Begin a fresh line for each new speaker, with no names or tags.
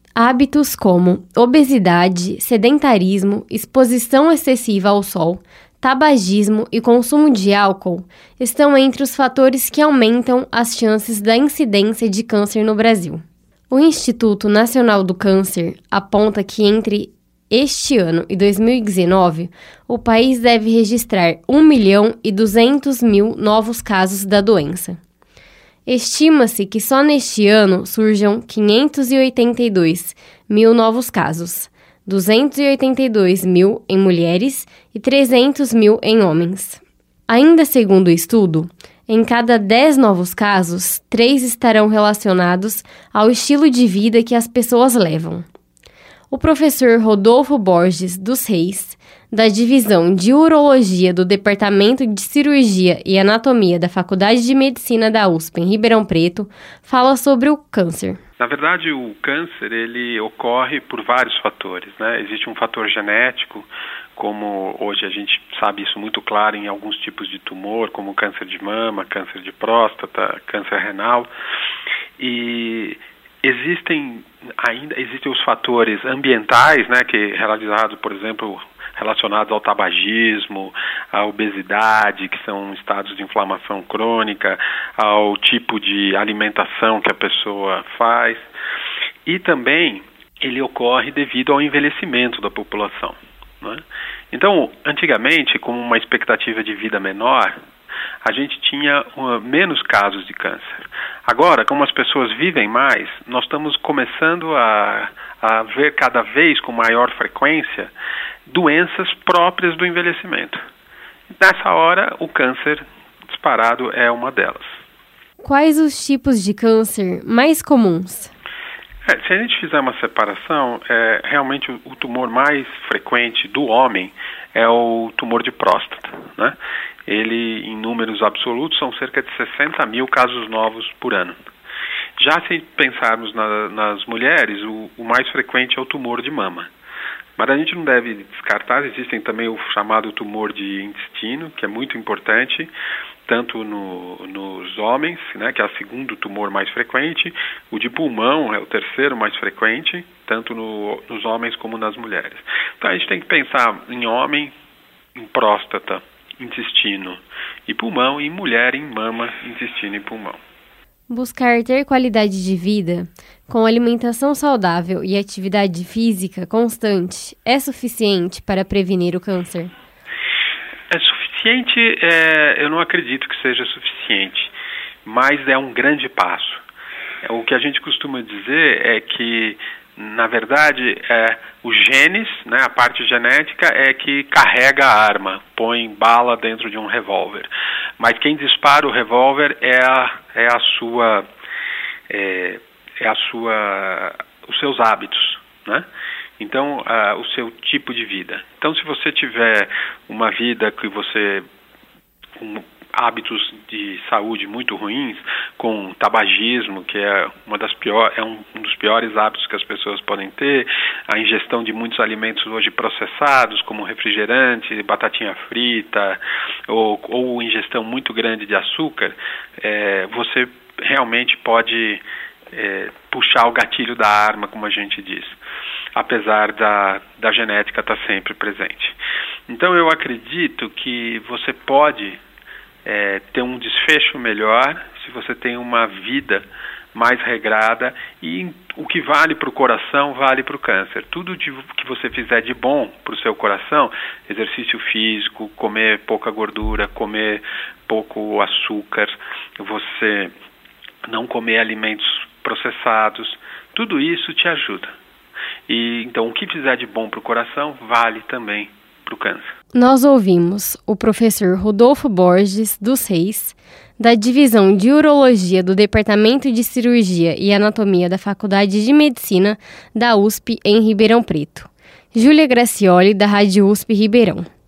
Hábitos como obesidade, sedentarismo, exposição excessiva ao sol, tabagismo e consumo de álcool estão entre os fatores que aumentam as chances da incidência de câncer no Brasil. O Instituto Nacional do Câncer aponta que entre este ano e 2019, o país deve registrar 1.200.000 novos casos da doença. Estima-se que só neste ano surjam 582 mil novos casos, 282 mil em mulheres e 300 mil em homens. Ainda segundo o estudo, em cada 10 novos casos, 3 estarão relacionados ao estilo de vida que as pessoas levam. O professor Rodolfo Borges dos Reis, da Divisão de Urologia do Departamento de Cirurgia e Anatomia da Faculdade de Medicina da USP em Ribeirão Preto, fala sobre o câncer.
Na verdade, o câncer ele ocorre por vários fatores, né? Existe um fator genético, como hoje a gente sabe isso muito claro em alguns tipos de tumor, como câncer de mama, câncer de próstata, câncer renal. E existem os fatores ambientais, né, que realizados, por exemplo, relacionados ao tabagismo, à obesidade, que são estados de inflamação crônica, ao tipo de alimentação que a pessoa faz. E também ele ocorre devido ao envelhecimento da população, né? Então, antigamente, com uma expectativa de vida menor, a gente tinha menos casos de câncer. Agora, como as pessoas vivem mais, nós estamos começando a ver cada vez com maior frequência doenças próprias do envelhecimento. Nessa hora, o câncer disparado é uma delas.
Quais os tipos de câncer mais comuns?
Se a gente fizer uma separação, realmente o tumor mais frequente do homem é o tumor de próstata, né? Ele, em números absolutos, são cerca de 60 mil casos novos por ano. Já se pensarmos nas mulheres, o mais frequente é o tumor de mama. Mas a gente não deve descartar, existem também o chamado tumor de intestino, que é muito importante, tanto nos homens, né, que é o segundo tumor mais frequente, o de pulmão é o terceiro mais frequente, tanto nos homens como nas mulheres. Então a gente tem que pensar em homem, em próstata, intestino e pulmão, e em mulher, em mama, intestino e pulmão.
Buscar ter qualidade de vida com alimentação saudável e atividade física constante é suficiente para prevenir o câncer?
É suficiente, eu não acredito que seja suficiente, mas é um grande passo. O que a gente costuma dizer é que, na verdade, os genes, né, a parte genética é que carrega a arma, põe bala dentro de um revólver. Mas quem dispara o revólver os seus hábitos, né? Então, o seu tipo de vida. Então, se você tiver uma vida que você com hábitos de saúde muito ruins, com tabagismo, que é um dos piores hábitos que as pessoas podem ter, a ingestão de muitos alimentos hoje processados, como refrigerante, batatinha frita, ou ingestão muito grande de açúcar, você realmente pode puxar o gatilho da arma, como a gente diz, apesar da genética estar sempre presente. Então eu acredito que você pode ter um desfecho melhor se você tem uma vida mais regrada, e o que vale para o coração vale para o câncer. Tudo que você fizer de bom para o seu coração, exercício físico, comer pouca gordura, comer pouco açúcar, você não comer alimentos processados, tudo isso te ajuda. E então o que fizer de bom para o coração vale também para o câncer.
Nós ouvimos o professor Rodolfo Borges dos Reis, da Divisão de Urologia do Departamento de Cirurgia e Anatomia da Faculdade de Medicina da USP em Ribeirão Preto. Júlia Gracioli, da Rádio USP Ribeirão.